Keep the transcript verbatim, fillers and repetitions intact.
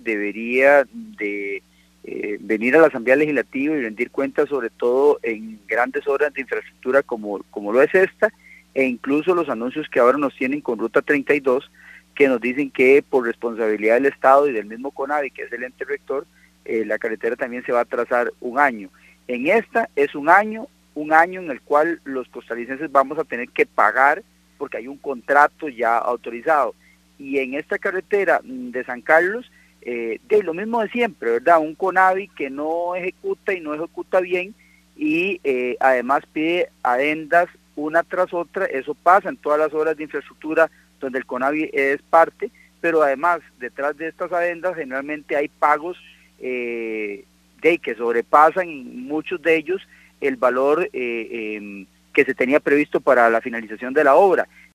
debería de eh, venir a la Asamblea Legislativa y rendir cuentas, sobre todo en grandes obras de infraestructura como, como lo es esta, e incluso los anuncios que ahora nos tienen con Ruta treinta y dos, que nos dicen que por responsabilidad del Estado y del mismo CONAVI, que es el ente rector, eh, la carretera también se va a atrasar un año. En esta es un año, un año en el cual los costarricenses vamos a tener que pagar porque hay un contrato ya autorizado. Y en esta carretera de San Carlos, eh, de lo mismo de siempre, ¿verdad? Un CONAVI que no ejecuta y no ejecuta bien, y eh, además pide adendas una tras otra. Eso pasa en todas las obras de infraestructura donde el CONAVI es parte, pero además detrás de estas adendas generalmente hay pagos eh, de que sobrepasan muchos de ellos el valor eh, eh, que se tenía previsto para la finalización de la obra.